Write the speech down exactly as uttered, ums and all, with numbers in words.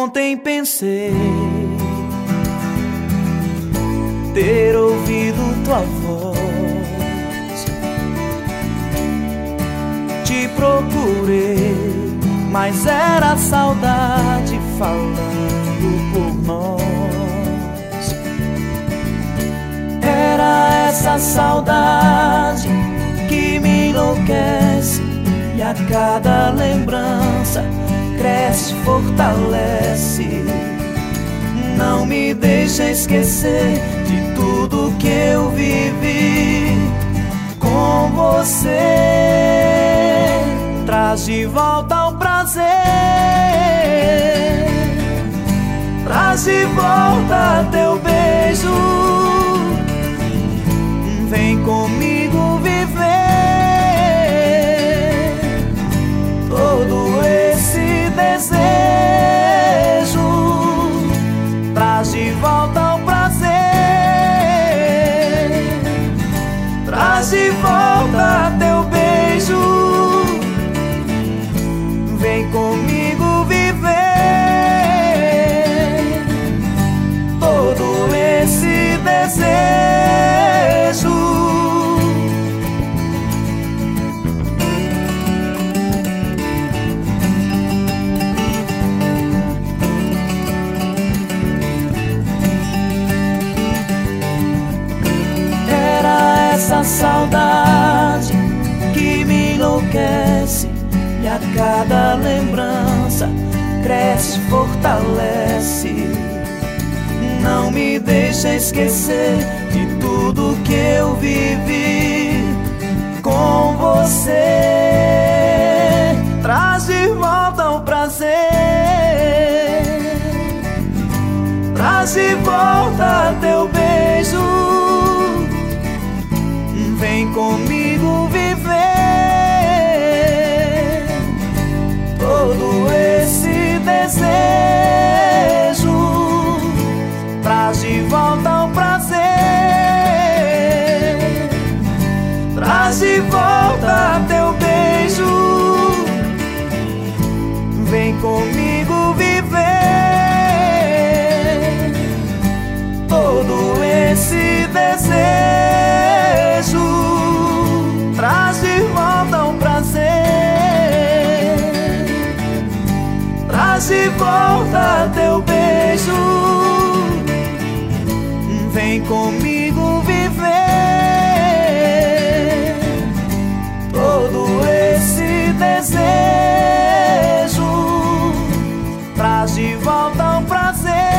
Ontem pensei ter ouvido tua voz, te procurei, mas era a saudade falando por nós. Era essa saudade que me enlouquece, e a cada lembrança cresce, fortalece. Não me deixa esquecer de tudo que eu vivi com você. Traz de volta o prazer, traz de volta teu beijo. Vem comigo viver todo esse desejo. Traz de volta o prazer, traz de volta teu beijo. Vem comigo viver todo esse desejo. Essa saudade que me enlouquece, e a cada lembrança cresce, fortalece. Não me deixa esquecer de tudo que eu vivi com você. Traz de volta o prazer, traz de volta teu beijo. Vem comigo viver todo esse desejo. Traz de volta o prazer, traz de volta teu beijo. Vem comigo viver todo esse desejo. Traz de volta o prazer, traz de volta teu beijo. Vem comigo viver todo esse desejo. Traz de volta o prazer,